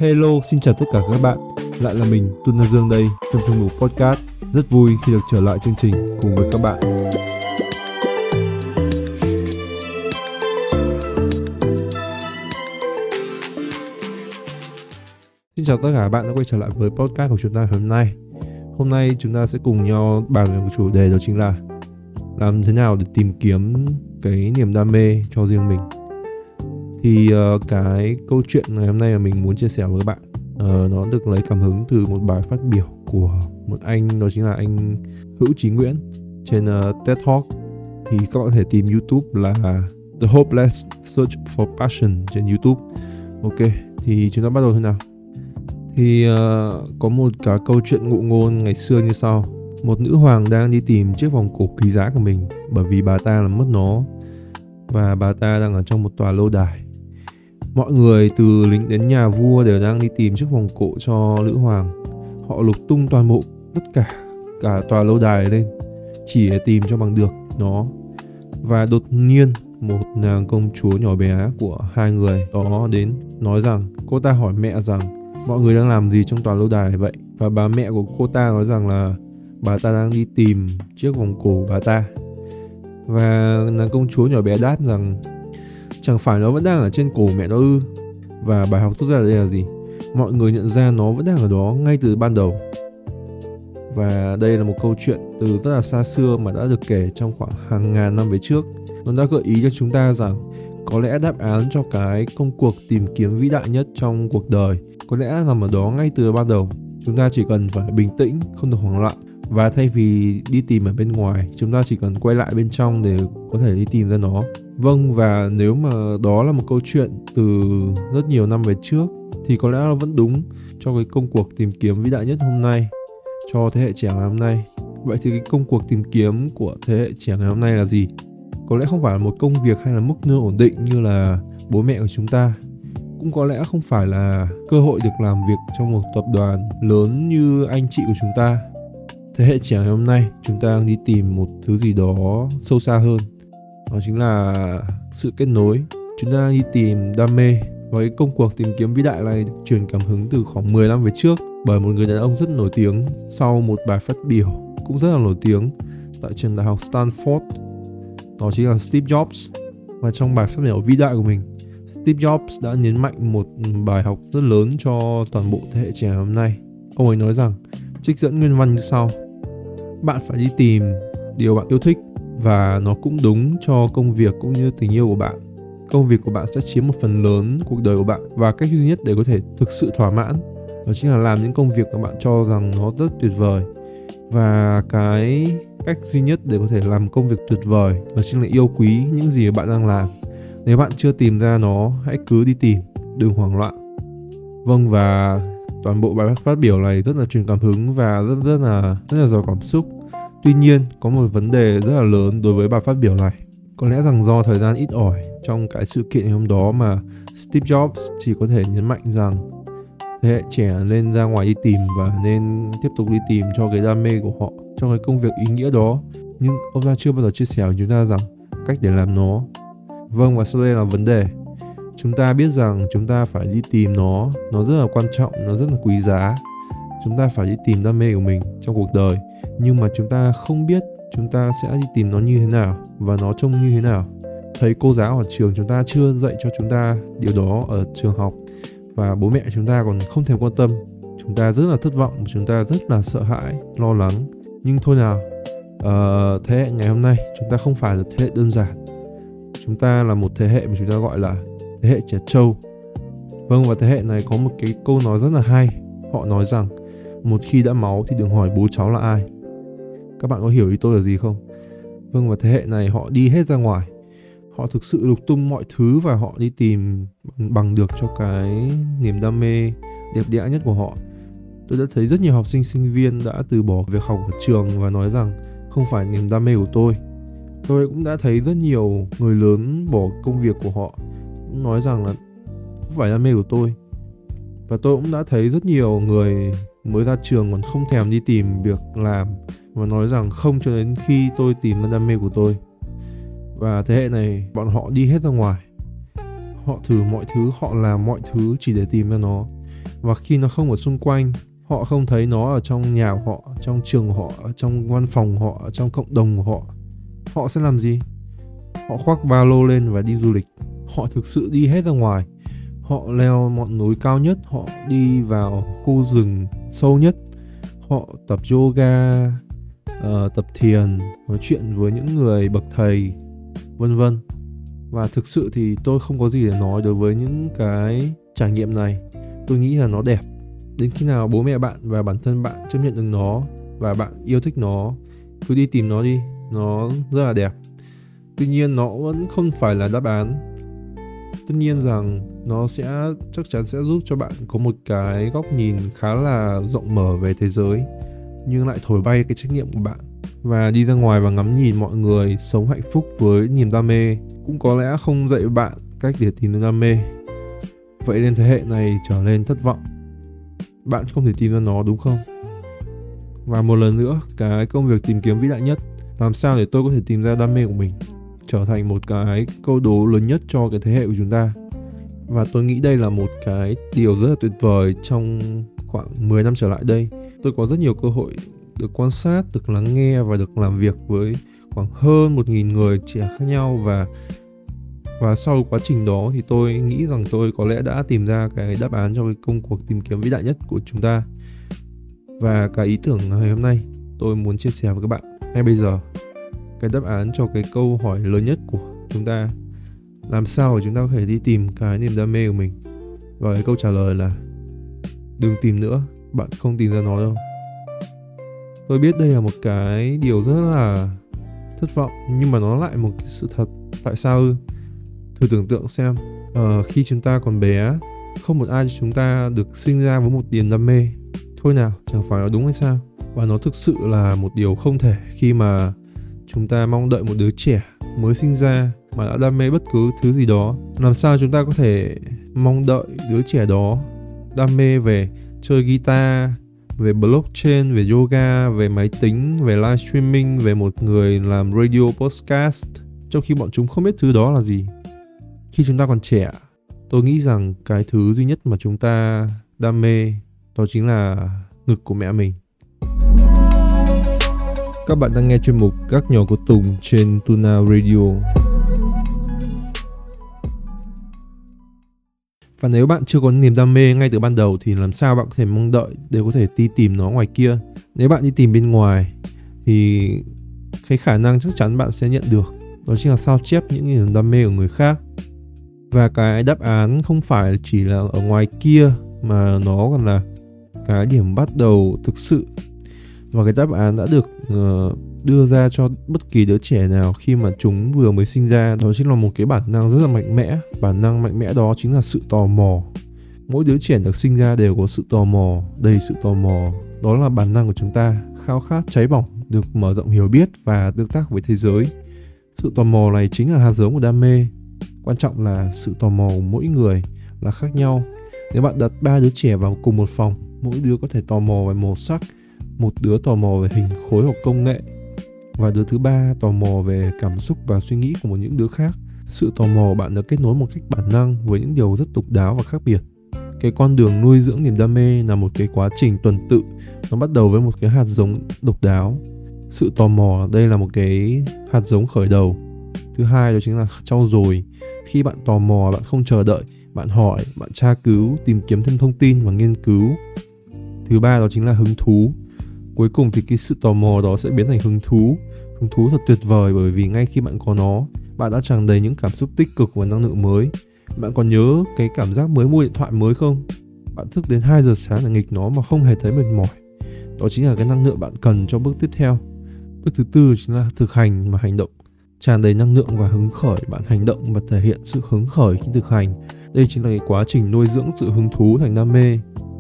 Hello, xin chào tất cả các bạn. Lại là mình, Tuân Nam Dương đây, trong chuyên mục podcast. Rất vui khi được trở lại chương trình cùng với các bạn. Xin chào tất cả các bạn đã quay trở lại với podcast của chúng ta hôm nay. Hôm nay chúng ta sẽ cùng nhau bàn về một chủ đề, đó chính là làm thế nào để tìm kiếm cái niềm đam mê cho riêng mình. Thì cái câu chuyện ngày hôm nay mà mình muốn chia sẻ với các bạn nó được lấy cảm hứng từ một bài phát biểu của một anh, đó chính là anh Hữu Chí Nguyễn trên TED Talk. Thì các bạn có thể tìm YouTube là The Hopeless Search for Passion trên YouTube. Ok, thì chúng ta bắt đầu thế nào. Thì có một cái câu chuyện ngụ ngôn ngày xưa như sau. Một nữ hoàng đang đi tìm chiếc vòng cổ quý giá của mình bởi vì bà ta làm mất nó, và bà ta đang ở trong một tòa lâu đài. Mọi người từ lính đến nhà vua đều đang đi tìm chiếc vòng cổ cho nữ hoàng. Họ lục tung toàn bộ tất cả tòa lâu đài lên chỉ để tìm cho bằng được nó. Và đột nhiên một nàng công chúa nhỏ bé của hai người đó đến nói rằng, cô ta hỏi mẹ rằng mọi người đang làm gì trong tòa lâu đài vậy. Và bà mẹ của cô ta nói rằng là bà ta đang đi tìm chiếc vòng cổ của bà ta. Và nàng công chúa nhỏ bé đáp rằng chẳng phải nó vẫn đang ở trên cổ mẹ đó ư? Và bài học rút ra đây là gì? Mọi người nhận ra nó vẫn đang ở đó ngay từ ban đầu. Và đây là một câu chuyện từ rất là xa xưa mà đã được kể trong khoảng hàng ngàn năm về trước. Nó đã gợi ý cho chúng ta rằng có lẽ đáp án cho cái công cuộc tìm kiếm vĩ đại nhất trong cuộc đời có lẽ nằm ở đó ngay từ ban đầu. Chúng ta chỉ cần phải bình tĩnh, không được hoảng loạn. Và thay vì đi tìm ở bên ngoài, chúng ta chỉ cần quay lại bên trong để có thể đi tìm ra nó. Vâng, và nếu mà đó là một câu chuyện từ rất nhiều năm về trước thì có lẽ nó vẫn đúng cho cái công cuộc tìm kiếm vĩ đại nhất hôm nay, cho thế hệ trẻ ngày hôm nay. Vậy thì cái công cuộc tìm kiếm của thế hệ trẻ ngày hôm nay là gì? Có lẽ không phải là một công việc hay là mức lương ổn định như là bố mẹ của chúng ta. Cũng có lẽ không phải là cơ hội được làm việc trong một tập đoàn lớn như anh chị của chúng ta. Thế hệ trẻ ngày hôm nay, chúng ta đang đi tìm một thứ gì đó sâu xa hơn. Đó chính là sự kết nối. Chúng ta đi tìm đam mê. Và cái công cuộc tìm kiếm vĩ đại này được truyền cảm hứng từ khoảng 10 năm về trước bởi một người đàn ông rất nổi tiếng sau một bài phát biểu cũng rất là nổi tiếng tại trường đại học Stanford. Đó chính là Steve Jobs. Và trong bài phát biểu vĩ đại của mình, Steve Jobs đã nhấn mạnh một bài học rất lớn cho toàn bộ thế hệ trẻ hôm nay. Ông ấy nói rằng, trích dẫn nguyên văn như sau: bạn phải đi tìm điều bạn yêu thích, và nó cũng đúng cho công việc cũng như tình yêu của bạn. Công việc của bạn sẽ chiếm một phần lớn cuộc đời của bạn, và cách duy nhất để có thể thực sự thỏa mãn đó chính là làm những công việc mà bạn cho rằng nó rất tuyệt vời. Và cái cách duy nhất để có thể làm công việc tuyệt vời đó chính là yêu quý những gì bạn đang làm. Nếu bạn chưa tìm ra nó, hãy cứ đi tìm, đừng hoảng loạn. Vâng, và toàn bộ bài phát biểu này rất là truyền cảm hứng và rất là giàu cảm xúc. Tuy nhiên, có một vấn đề rất là lớn đối với bài phát biểu này. Có lẽ rằng do thời gian ít ỏi trong cái sự kiện hôm đó mà Steve Jobs chỉ có thể nhấn mạnh rằng thế hệ trẻ nên ra ngoài đi tìm và nên tiếp tục đi tìm cho cái đam mê của họ, cho cái công việc ý nghĩa đó. Nhưng ông ta chưa bao giờ chia sẻ với chúng ta rằng cách để làm nó. Vâng, và sau đây là vấn đề. Chúng ta biết rằng chúng ta phải đi tìm nó rất là quan trọng, nó rất là quý giá. Chúng ta phải đi tìm đam mê của mình trong cuộc đời. Nhưng mà chúng ta không biết chúng ta sẽ đi tìm nó như thế nào và nó trông như thế nào. Thầy cô giáo ở trường chúng ta chưa dạy cho chúng ta điều đó ở trường học, và bố mẹ chúng ta còn không thèm quan tâm. Chúng ta rất là thất vọng, chúng ta rất là sợ hãi, lo lắng. Nhưng thôi nào, thế hệ ngày hôm nay chúng ta không phải là thế hệ đơn giản. Chúng ta là một thế hệ mà chúng ta gọi là thế hệ trẻ trâu. Vâng, và thế hệ này có một cái câu nói rất là hay. Họ nói rằng một khi đã máu thì đừng hỏi bố cháu là ai. Các bạn có hiểu ý tôi là gì không? Vâng, và thế hệ này họ đi hết ra ngoài. Họ thực sự lục tung mọi thứ và họ đi tìm bằng được cho cái niềm đam mê đẹp đẽ nhất của họ. Tôi đã thấy rất nhiều học sinh sinh viên đã từ bỏ việc học ở trường và nói rằng không phải niềm đam mê của tôi. Tôi cũng đã thấy rất nhiều người lớn bỏ công việc của họ, cũng nói rằng là không phải đam mê của tôi. Và tôi cũng đã thấy rất nhiều người mới ra trường còn không thèm đi tìm việc làm và nói rằng không cho đến khi tôi tìm ra đam mê của tôi. Và thế hệ này bọn họ đi hết ra ngoài. Họ thử mọi thứ, họ làm mọi thứ chỉ để tìm ra nó. Và khi nó không ở xung quanh, họ không thấy nó ở trong nhà của họ, trong trường của họ, trong văn phòng của họ, trong cộng đồng của họ, họ sẽ làm gì? Họ khoác ba lô lên và đi du lịch. Họ thực sự đi hết ra ngoài. Họ leo ngọn núi cao nhất, họ đi vào khu rừng sâu nhất, họ tập yoga, tập thiền, nói chuyện với những người bậc thầy, vân vân. Và thực sự thì tôi không có gì để nói đối với những cái trải nghiệm này. Tôi nghĩ là nó đẹp. Đến khi nào bố mẹ bạn và bản thân bạn chấp nhận được nó và bạn yêu thích nó, cứ đi tìm nó đi, nó rất là đẹp. Tuy nhiên nó vẫn không phải là đáp án. Tất nhiên rằng nó chắc chắn sẽ giúp cho bạn có một cái góc nhìn khá là rộng mở về thế giới, nhưng lại thổi bay cái trách nhiệm của bạn và đi ra ngoài và ngắm nhìn mọi người sống hạnh phúc với niềm đam mê. Cũng có lẽ không dạy bạn cách để tìm được đam mê. Vậy nên thế hệ này trở nên thất vọng. Bạn không thể tìm ra nó, đúng không? Và một lần nữa, cái công việc tìm kiếm vĩ đại nhất, làm sao để tôi có thể tìm ra đam mê của mình, trở thành một cái câu đố lớn nhất cho cái thế hệ của chúng ta. Và tôi nghĩ đây là một cái điều rất là tuyệt vời. Trong khoảng 10 năm trở lại đây, tôi có rất nhiều cơ hội được quan sát, được lắng nghe và được làm việc với khoảng hơn 1.000 người trẻ khác nhau. Và sau quá trình đó thì tôi nghĩ rằng tôi có lẽ đã tìm ra cái đáp án cho cái công cuộc tìm kiếm vĩ đại nhất của chúng ta. Và cái ý tưởng ngày hôm nay tôi muốn chia sẻ với các bạn ngay bây giờ. Cái đáp án cho cái câu hỏi lớn nhất của chúng ta, làm sao để chúng ta có thể đi tìm cái niềm đam mê của mình. Và cái câu trả lời là đừng tìm nữa, bạn không tìm ra nó đâu. Tôi biết đây là một cái điều rất là thất vọng, nhưng mà nó lại một cái sự thật. Tại sao ư? Thử tưởng tượng xem, khi chúng ta còn bé, không một ai chúng ta được sinh ra với một niềm đam mê. Thôi nào, chẳng phải là đúng hay sao? Và nó thực sự là một điều không thể khi mà chúng ta mong đợi một đứa trẻ mới sinh ra mà đã đam mê bất cứ thứ gì đó. Làm sao chúng ta có thể mong đợi đứa trẻ đó đam mê về chơi guitar, về blockchain, về yoga, về máy tính, về livestreaming, về một người làm radio podcast, trong khi bọn chúng không biết thứ đó là gì. Khi chúng ta còn trẻ, tôi nghĩ rằng cái thứ duy nhất mà chúng ta đam mê đó chính là ngực của mẹ mình. Các bạn đang nghe chuyên mục Các Nhỏ Của Tùng trên Tuna Radio. Và nếu bạn chưa có niềm đam mê ngay từ ban đầu thì làm sao bạn có thể mong đợi để có thể đi tìm nó ngoài kia? Nếu bạn đi tìm bên ngoài thì cái khả năng chắc chắn bạn sẽ nhận được đó chính là sao chép những niềm đam mê của người khác. Và cái đáp án không phải chỉ là ở ngoài kia mà nó còn là cái điểm bắt đầu thực sự. Và cái đáp án đã được đưa ra cho bất kỳ đứa trẻ nào khi mà chúng vừa mới sinh ra. Đó chính là một cái bản năng rất là mạnh mẽ. Bản năng mạnh mẽ đó chính là sự tò mò. Mỗi đứa trẻ được sinh ra đều có sự tò mò, đầy sự tò mò. Đó là bản năng của chúng ta, khao khát cháy bỏng, được mở rộng hiểu biết và tương tác với thế giới. Sự tò mò này chính là hạt giống của đam mê. Quan trọng là sự tò mò của mỗi người là khác nhau. Nếu bạn đặt 3 đứa trẻ vào cùng một phòng, mỗi đứa có thể tò mò về màu sắc, một đứa tò mò về hình khối hoặc công nghệ, và đứa thứ ba tò mò về cảm xúc và suy nghĩ của những đứa khác. Sự tò mò của bạn được kết nối một cách bản năng với những điều rất độc đáo và khác biệt. Cái con đường nuôi dưỡng niềm đam mê là một cái quá trình tuần tự. Nó bắt đầu với một cái hạt giống độc đáo. Sự tò mò đây là một cái hạt giống khởi đầu. Thứ hai đó chính là trau dồi. Khi bạn tò mò, bạn không chờ đợi, bạn hỏi, bạn tra cứu, tìm kiếm thêm thông tin và nghiên cứu. Thứ ba đó chính là hứng thú. Cuối cùng thì cái sự tò mò đó sẽ biến thành hứng thú. Hứng thú thật tuyệt vời, bởi vì ngay khi bạn có nó, bạn đã tràn đầy những cảm xúc tích cực và năng lượng mới. Bạn còn nhớ cái cảm giác mới mua điện thoại mới không? Bạn thức đến 2 giờ sáng để nghịch nó mà không hề thấy mệt mỏi. Đó chính là cái năng lượng bạn cần cho bước tiếp theo. Bước thứ tư chính là thực hành và hành động. Tràn đầy năng lượng và hứng khởi, bạn hành động và thể hiện sự hứng khởi khi thực hành. Đây chính là cái quá trình nuôi dưỡng sự hứng thú thành đam mê.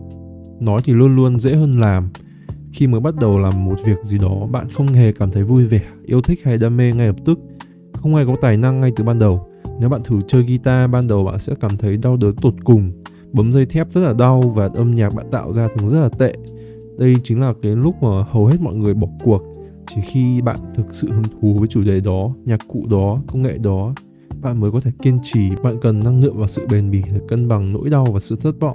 Nói thì luôn luôn dễ hơn làm. Khi mới bắt đầu làm một việc gì đó, bạn không hề cảm thấy vui vẻ, yêu thích hay đam mê ngay lập tức. Không ai có tài năng ngay từ ban đầu. Nếu bạn thử chơi guitar, ban đầu bạn sẽ cảm thấy đau đớn tột cùng. Bấm dây thép rất là đau và âm nhạc bạn tạo ra thường rất là tệ. Đây chính là cái lúc mà hầu hết mọi người bỏ cuộc. Chỉ khi bạn thực sự hứng thú với chủ đề đó, nhạc cụ đó, công nghệ đó, bạn mới có thể kiên trì. Bạn cần năng lượng và sự bền bỉ để cân bằng nỗi đau và sự thất vọng.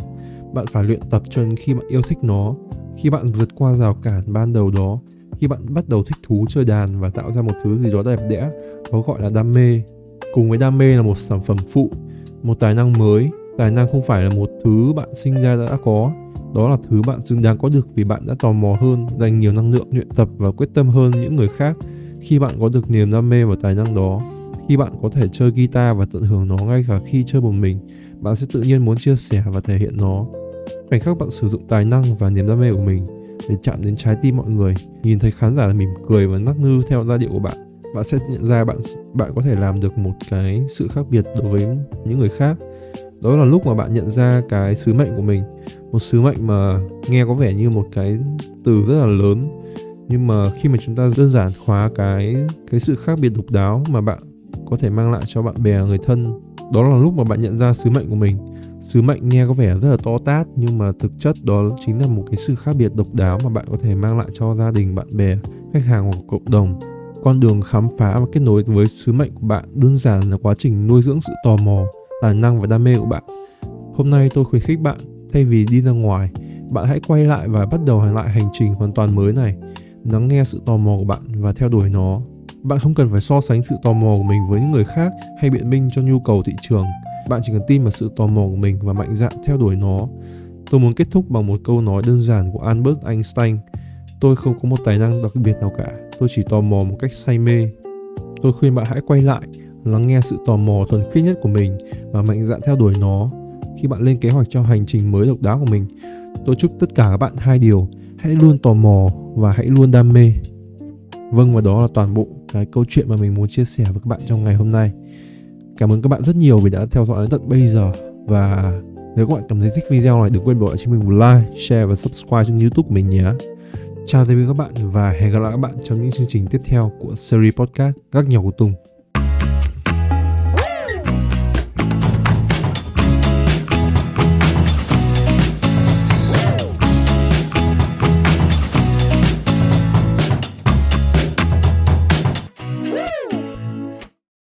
Bạn phải luyện tập cho đến khi bạn yêu thích nó. Khi bạn vượt qua rào cản ban đầu đó, khi bạn bắt đầu thích thú chơi đàn và tạo ra một thứ gì đó đẹp đẽ, đó gọi là đam mê. Cùng với đam mê là một sản phẩm phụ, một tài năng mới. Tài năng không phải là một thứ bạn sinh ra đã có, đó là thứ bạn xứng đáng có được vì bạn đã tò mò hơn, dành nhiều năng lượng luyện tập và quyết tâm hơn những người khác. Khi bạn có được niềm đam mê và tài năng đó, khi bạn có thể chơi guitar và tận hưởng nó ngay cả khi chơi một mình, bạn sẽ tự nhiên muốn chia sẻ và thể hiện nó. Khoảnh khắc bạn sử dụng tài năng và niềm đam mê của mình để chạm đến trái tim mọi người, nhìn thấy khán giả mỉm cười và nắc nư theo giai điệu của bạn, bạn sẽ nhận ra bạn có thể làm được một cái sự khác biệt đối với những người khác. Đó là lúc mà bạn nhận ra cái sứ mệnh của mình. Một sứ mệnh mà nghe có vẻ như một cái từ rất là lớn, nhưng mà khi mà chúng ta đơn giản hóa cái sự khác biệt độc đáo mà bạn có thể mang lại cho bạn bè, người thân, đó là lúc mà bạn nhận ra sứ mệnh của mình. Sứ mệnh nghe có vẻ rất là to tát, nhưng mà thực chất đó chính là một cái sự khác biệt độc đáo mà bạn có thể mang lại cho gia đình, bạn bè, khách hàng hoặc cộng đồng. Con đường khám phá và kết nối với sứ mệnh của bạn đơn giản là quá trình nuôi dưỡng sự tò mò, tài năng và đam mê của bạn. Hôm nay tôi khuyến khích bạn, thay vì đi ra ngoài, bạn hãy quay lại và bắt đầu lại hành trình hoàn toàn mới này. Lắng nghe sự tò mò của bạn và theo đuổi nó. Bạn không cần phải so sánh sự tò mò của mình với những người khác hay biện minh cho nhu cầu thị trường. Bạn chỉ cần tin vào sự tò mò của mình và mạnh dạn theo đuổi nó. Tôi muốn kết thúc bằng một câu nói đơn giản của Albert Einstein. Tôi không có một tài năng đặc biệt nào cả, tôi chỉ tò mò một cách say mê. Tôi khuyên bạn hãy quay lại, lắng nghe sự tò mò thuần khiết nhất của mình và mạnh dạn theo đuổi nó. Khi bạn lên kế hoạch cho hành trình mới độc đáo của mình, tôi chúc tất cả các bạn hai điều: hãy luôn tò mò và hãy luôn đam mê. Vâng, và đó là toàn bộ cái câu chuyện mà mình muốn chia sẻ với các bạn trong ngày hôm nay. Cảm ơn các bạn rất nhiều vì đã theo dõi đến tận bây giờ. Và nếu các bạn cảm thấy thích video này, đừng quên bỏ lại cho mình một like, share và subscribe trên YouTube của mình nhé. Chào tạm biệt các bạn và hẹn gặp lại các bạn trong những chương trình tiếp theo của series podcast Gác Nhỏ của Tùng.